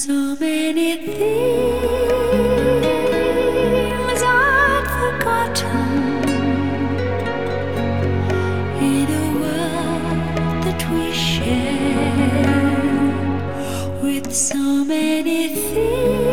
So many things I'd forgotten in a world that we share, with so many things